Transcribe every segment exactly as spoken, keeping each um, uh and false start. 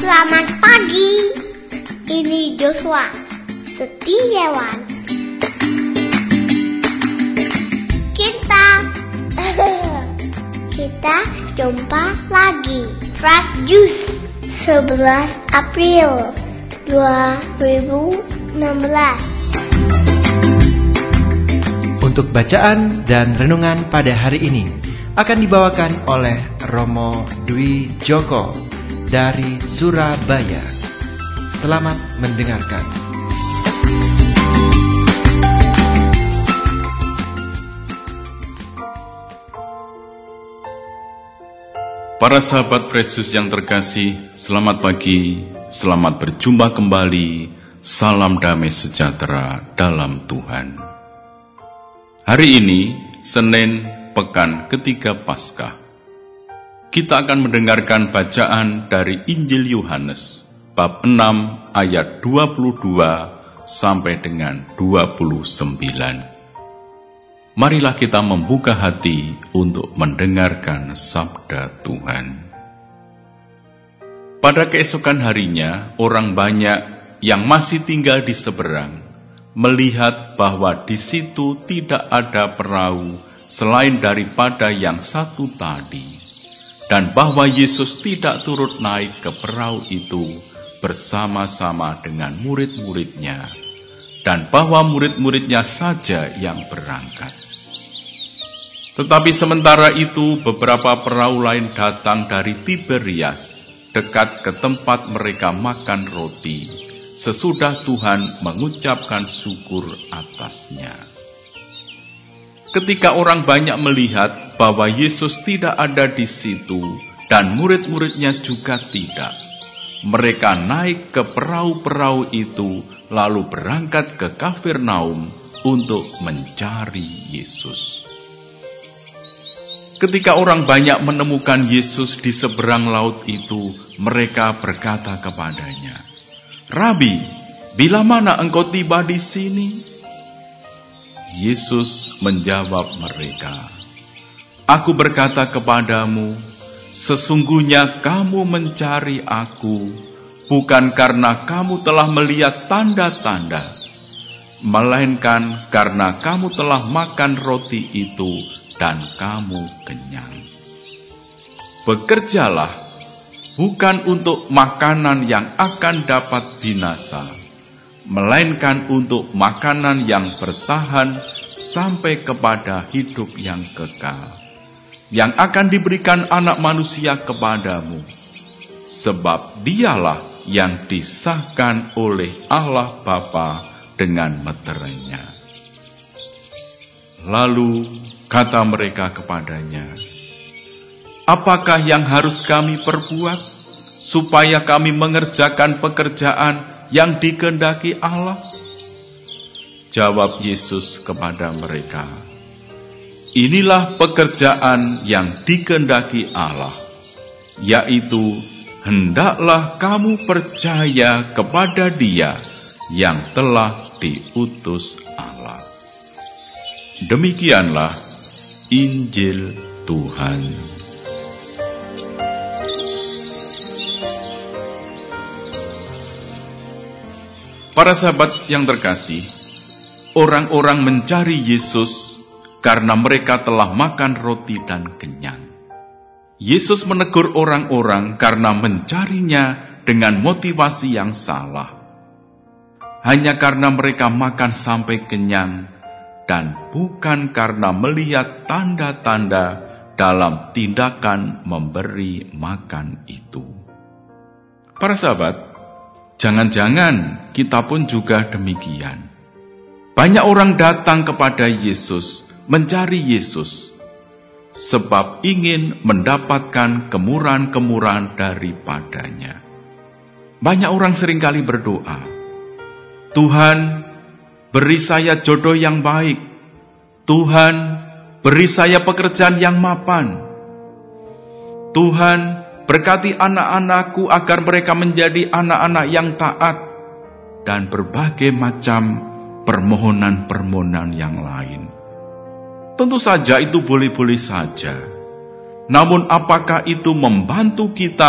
Selamat pagi. Ini Joshua Setiawan. Kita Kita jumpa lagi. Fresh Juice sebelas April dua ribu enam belas. Untuk bacaan dan renungan pada hari ini akan dibawakan oleh Romo Dwi Joko dari Surabaya. Selamat mendengarkan. Para sahabat Fresh Juice yang terkasih, selamat pagi, selamat berjumpa kembali, salam damai sejahtera dalam Tuhan. Hari ini, Senin, pekan ketiga Paskah. Kita akan mendengarkan bacaan dari Injil Yohanes, bab enam ayat dua puluh dua sampai dengan dua puluh sembilan. Marilah kita membuka hati untuk mendengarkan sabda Tuhan. Pada keesokan harinya, orang banyak yang masih tinggal di seberang melihat bahwa di situ tidak ada perahu selain daripada yang satu tadi, dan bahwa Yesus tidak turut naik ke perahu itu bersama-sama dengan murid-muridnya, dan bahwa murid-muridnya saja yang berangkat. Tetapi sementara itu beberapa perahu lain datang dari Tiberias, dekat ke tempat mereka makan roti, sesudah Tuhan mengucapkan syukur atasnya. Ketika orang banyak melihat bahwa Yesus tidak ada di situ dan murid-muridnya juga tidak, mereka naik ke perahu-perahu itu lalu berangkat ke Kafarnaum untuk mencari Yesus. Ketika orang banyak menemukan Yesus di seberang laut itu, mereka berkata kepadanya, "Rabi, bila mana engkau tiba di sini?" Yesus menjawab mereka, "Aku berkata kepadamu, sesungguhnya kamu mencari Aku, bukan karena kamu telah melihat tanda-tanda, melainkan karena kamu telah makan roti itu dan kamu kenyang. Bekerjalah, bukan untuk makanan yang akan dapat binasa, melainkan untuk makanan yang bertahan sampai kepada hidup yang kekal, yang akan diberikan Anak Manusia kepadamu, sebab Dialah yang disahkan oleh Allah Bapa dengan meterainya." Lalu kata mereka kepadanya, "Apakah yang harus kami perbuat supaya kami mengerjakan pekerjaan yang dikehendaki Allah?" Jawab Yesus kepada mereka, "Inilah pekerjaan yang dikehendaki Allah, yaitu hendaklah kamu percaya kepada Dia yang telah diutus Allah." Demikianlah Injil Tuhan. Para sahabat yang terkasih, orang-orang mencari Yesus karena mereka telah makan roti dan kenyang. Yesus menegur orang-orang karena mencarinya dengan motivasi yang salah. Hanya karena mereka makan sampai kenyang, dan bukan karena melihat tanda-tanda dalam tindakan memberi makan itu. Para sahabat, jangan-jangan kita pun juga demikian. Banyak orang datang kepada Yesus, mencari Yesus, sebab ingin mendapatkan kemurahan-kemurahan daripadanya. Banyak orang seringkali berdoa, "Tuhan, beri saya jodoh yang baik. Tuhan, beri saya pekerjaan yang mapan. Tuhan, berkati anak-anakku agar mereka menjadi anak-anak yang taat." Dan berbagai macam permohonan-permohonan yang lain. Tentu saja itu boleh-boleh saja. Namun apakah itu membantu kita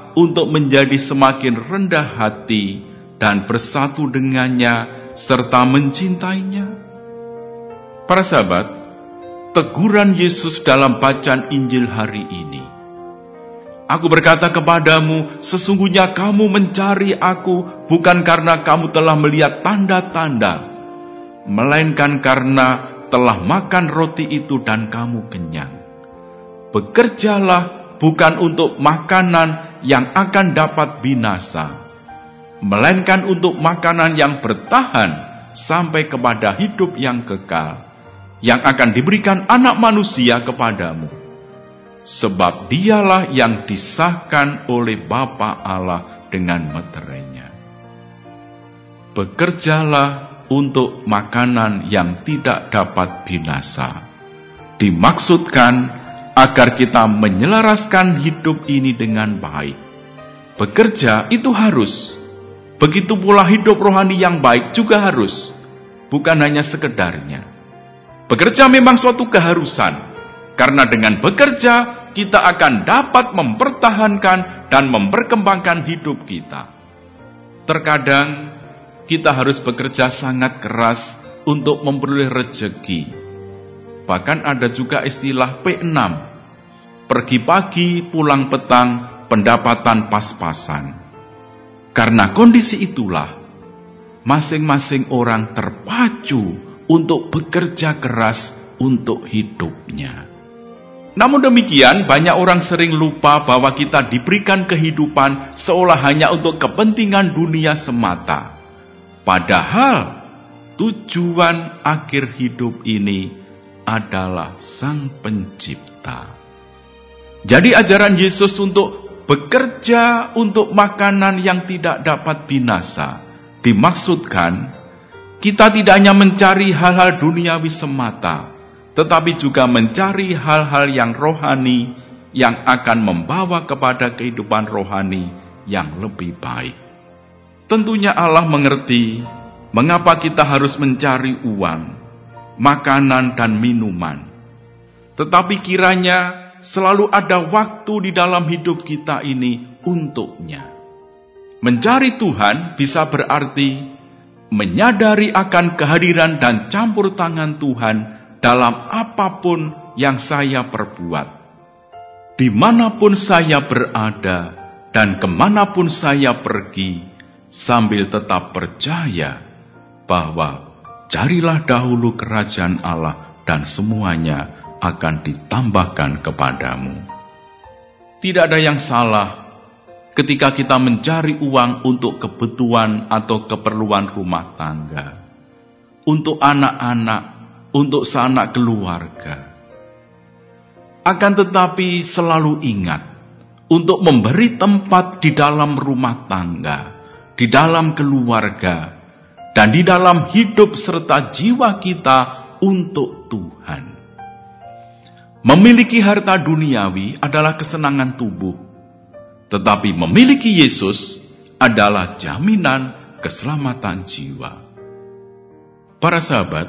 untuk menjadi semakin rendah hati dan bersatu dengannya serta mencintainya? Para sahabat, teguran Yesus dalam bacaan Injil hari ini, "Aku berkata kepadamu, sesungguhnya kamu mencari aku bukan karena kamu telah melihat tanda-tanda, melainkan karena telah makan roti itu dan kamu kenyang. Bekerjalah bukan untuk makanan yang akan dapat binasa, melainkan untuk makanan yang bertahan sampai kepada hidup yang kekal, yang akan diberikan Anak Manusia kepadamu. Sebab dialah yang disahkan oleh Bapa Allah dengan meterainya. Bekerjalah untuk makanan yang tidak dapat binasa." Dimaksudkan agar kita menyelaraskan hidup ini dengan baik. Bekerja itu harus. Begitu pula hidup rohani yang baik juga harus. Bukan hanya sekedarnya. Bekerja memang suatu keharusan. Karena dengan bekerja, kita akan dapat mempertahankan dan memperkembangkan hidup kita. Terkadang, kita harus bekerja sangat keras untuk memperoleh rezeki. Bahkan ada juga istilah P enam. Pergi pagi, pulang petang, pendapatan pas-pasan. Karena kondisi itulah, masing-masing orang terpacu untuk bekerja keras untuk hidupnya. Namun demikian, banyak orang sering lupa bahwa kita diberikan kehidupan seolah hanya untuk kepentingan dunia semata. Padahal, tujuan akhir hidup ini adalah Sang Pencipta. Jadi ajaran Yesus untuk bekerja untuk makanan yang tidak dapat binasa, dimaksudkan kita tidak hanya mencari hal-hal duniawi semata, tetapi juga mencari hal-hal yang rohani yang akan membawa kepada kehidupan rohani yang lebih baik. Tentunya Allah mengerti mengapa kita harus mencari uang, makanan dan minuman. Tetapi kiranya selalu ada waktu di dalam hidup kita ini untuknya. Mencari Tuhan bisa berarti menyadari akan kehadiran dan campur tangan Tuhan dalam apapun yang saya perbuat. Dimanapun saya berada dan kemanapun saya pergi, sambil tetap percaya bahwa carilah dahulu kerajaan Allah dan semuanya akan ditambahkan kepadamu. Tidak ada yang salah ketika kita mencari uang untuk kebutuhan atau keperluan rumah tangga, untuk anak-anak, untuk sanak keluarga. Akan tetapi selalu ingat untuk memberi tempat di dalam rumah tangga, di dalam keluarga, dan di dalam hidup serta jiwa kita untuk Tuhan. Memiliki harta duniawi adalah kesenangan tubuh, tetapi memiliki Yesus adalah jaminan keselamatan jiwa. Para sahabat,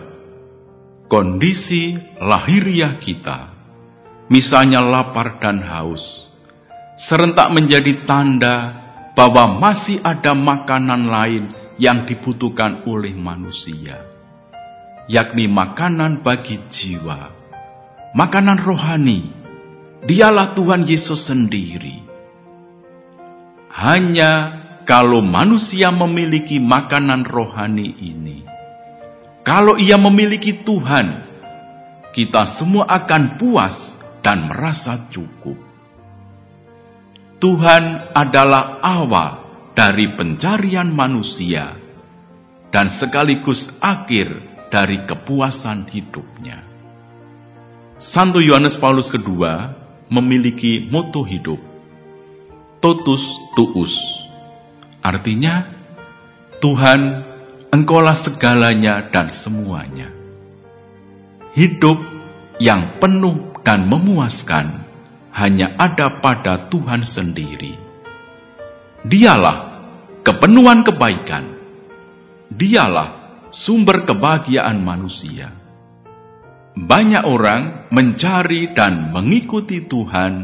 kondisi lahiriah kita, misalnya lapar dan haus, serentak menjadi tanda bahwa masih ada makanan lain yang dibutuhkan oleh manusia, yakni makanan bagi jiwa. Makanan rohani, dialah Tuhan Yesus sendiri. Hanya kalau manusia memiliki makanan rohani ini, kalau ia memiliki Tuhan, kita semua akan puas dan merasa cukup. Tuhan adalah awal dari pencarian manusia dan sekaligus akhir dari kepuasan hidupnya. Santo Yohanes Paulus kedua memiliki moto hidup, totus tuus. Artinya, Tuhan, Engkaulah segalanya dan semuanya. Hidup yang penuh dan memuaskan hanya ada pada Tuhan sendiri. Dialah kepenuhan kebaikan. Dialah sumber kebahagiaan manusia. Banyak orang mencari dan mengikuti Tuhan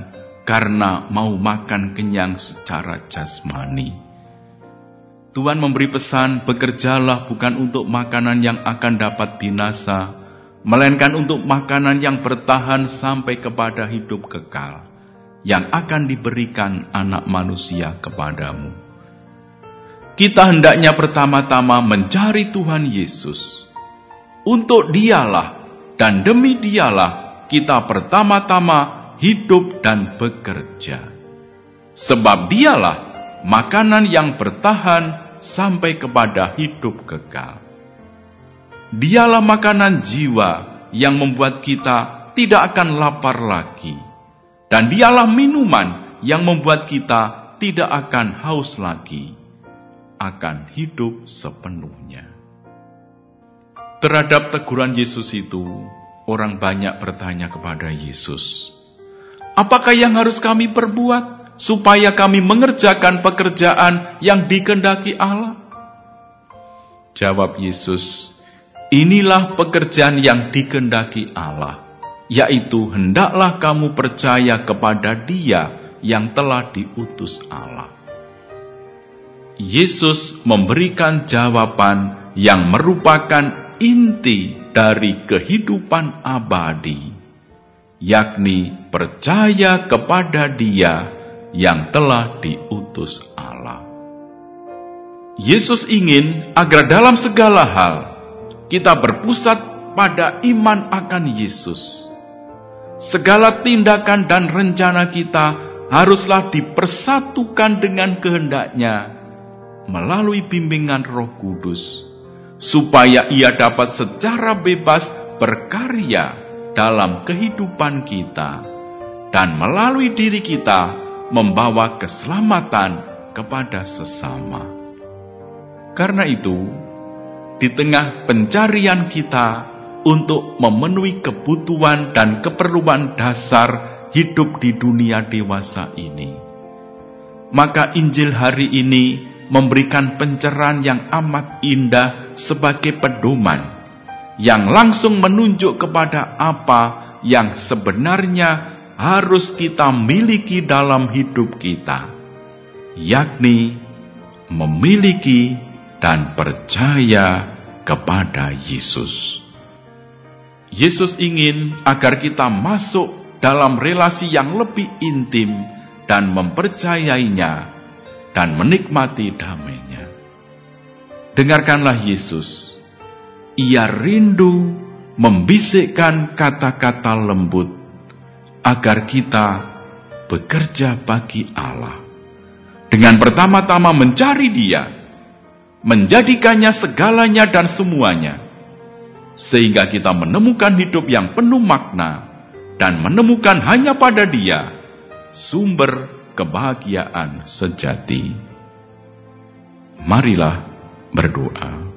karena mau makan kenyang secara jasmani. Tuhan memberi pesan, bekerjalah bukan untuk makanan yang akan dapat binasa, melainkan untuk makanan yang bertahan sampai kepada hidup kekal, yang akan diberikan Anak Manusia kepadamu. Kita hendaknya pertama-tama mencari Tuhan Yesus. Untuk Dialah dan demi Dialah kita pertama-tama hidup dan bekerja. Sebab Dialah makanan yang bertahan sampai kepada hidup kekal. Dialah makanan jiwa yang membuat kita tidak akan lapar lagi. Dan Dialah minuman yang membuat kita tidak akan haus lagi, akan hidup sepenuhnya. Terhadap teguran Yesus itu, orang banyak bertanya kepada Yesus, apakah yang harus kami perbuat supaya kami mengerjakan pekerjaan yang dikehendaki Allah? Jawab Yesus, inilah pekerjaan yang dikehendaki Allah, yaitu hendaklah kamu percaya kepada Dia yang telah diutus Allah. Yesus memberikan jawaban yang merupakan inti dari kehidupan abadi, yakni percaya kepada Dia yang telah diutus Allah. Yesus ingin agar dalam segala hal kita berpusat pada iman akan Yesus. Segala tindakan dan rencana kita haruslah dipersatukan dengan kehendak-Nya melalui bimbingan Roh Kudus, supaya Ia dapat secara bebas berkarya dalam kehidupan kita dan melalui diri kita membawa keselamatan kepada sesama. Karena itu, di tengah pencarian kita untuk memenuhi kebutuhan dan keperluan dasar hidup di dunia dewasa ini, maka Injil hari ini memberikan pencerahan yang amat indah sebagai pedoman, yang langsung menunjuk kepada apa yang sebenarnya harus kita miliki dalam hidup kita, yakni memiliki dan percaya kepada Yesus. Yesus ingin agar kita masuk dalam relasi yang lebih intim dan mempercayainya dan menikmati damai-Nya. Dengarkanlah Yesus. Ia rindu membisikkan kata-kata lembut agar kita bekerja bagi Allah, dengan pertama-tama mencari Dia, menjadikannya segalanya dan semuanya, sehingga kita menemukan hidup yang penuh makna dan menemukan hanya pada Dia sumber kebahagiaan sejati. Marilah berdoa.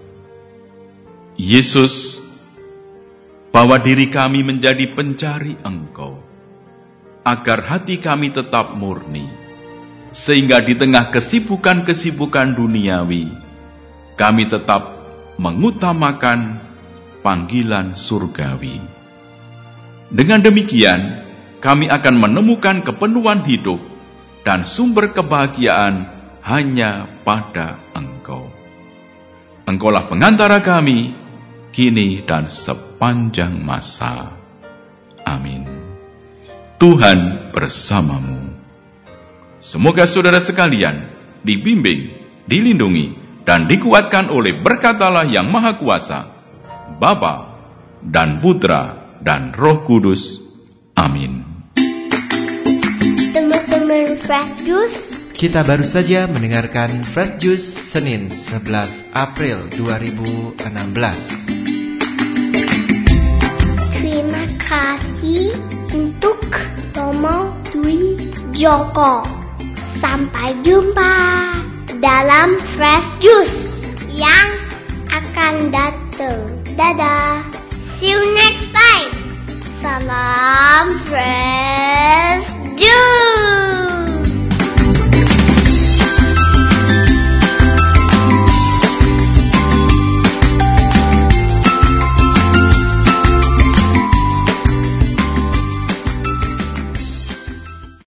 Yesus, bawa diri kami menjadi pencari Engkau, agar hati kami tetap murni, sehingga di tengah kesibukan-kesibukan duniawi, kami tetap mengutamakan panggilan surgawi. Dengan demikian, kami akan menemukan kepenuhan hidup dan sumber kebahagiaan hanya pada Engkau. Engkaulah pengantara kami, kini dan sepanjang masa. Amin. Tuhan bersamamu. Semoga saudara sekalian dibimbing, dilindungi, dan dikuatkan oleh berkat Allah yang Maha Kuasa, Bapa dan Putra dan Roh Kudus. Amin. Teman-teman Fresh Juice, kita baru saja mendengarkan Fresh Juice Senin sebelas April dua ribu enam belas. terima kasih untuk Romo Dwi Joko. Sampai jumpa dalam Fresh Juice yang akan datang. Dadah. See you next time. Salam Fresh